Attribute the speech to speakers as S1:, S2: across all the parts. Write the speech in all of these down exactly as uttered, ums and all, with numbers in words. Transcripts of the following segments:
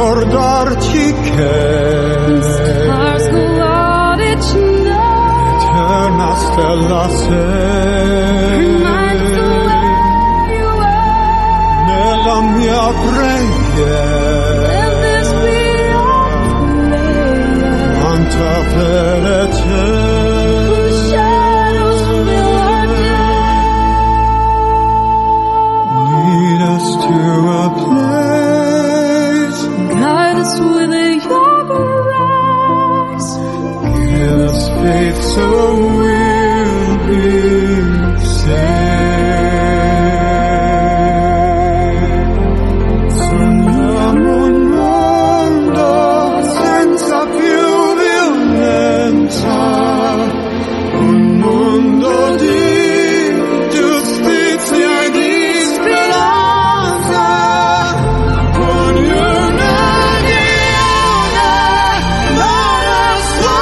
S1: ricordarti che
S2: stars go out each night,
S1: eterna stella sei,
S2: remind us of where you are.
S1: Nella mia preghiera
S2: Let this be our prayer.
S1: quanta fede c'è.
S2: Whose shadows fill our day.
S1: Lead us to a place,
S2: Guide us with your grace.
S1: give us faith so we'll be saved. Sogniamo un mondo senza più violenza, un mondo di giustizia e di speranza, con un'unione alla sua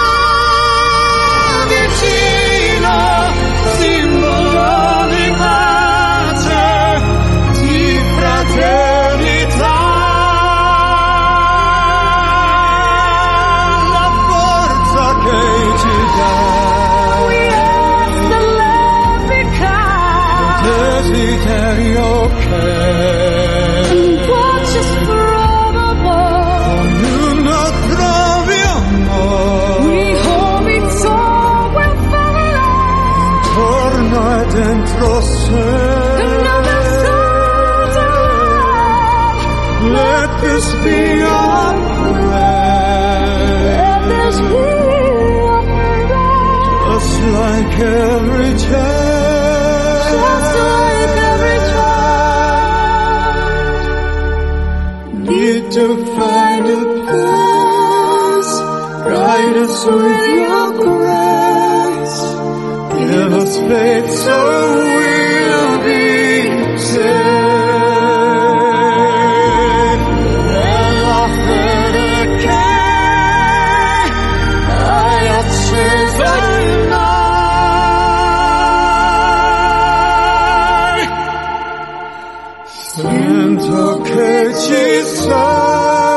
S1: vicino, simbolo di pace, di fraternità. La forza che ci dà
S2: We ask the love become
S1: desiderio che
S2: watch us forevermore.
S1: ognuno trovi amore
S2: We hope it's all will follow.
S1: intorno e dentro sé.
S2: Another soul's alive.
S1: Let this be our prayer,
S2: Let this be our prayer.
S1: just like every child.
S2: Just like every child.
S1: Need to find a place, guide us with your grace, give us faith so we'll be saved. Nella fede che hai acceso in noi, sento che ci sei.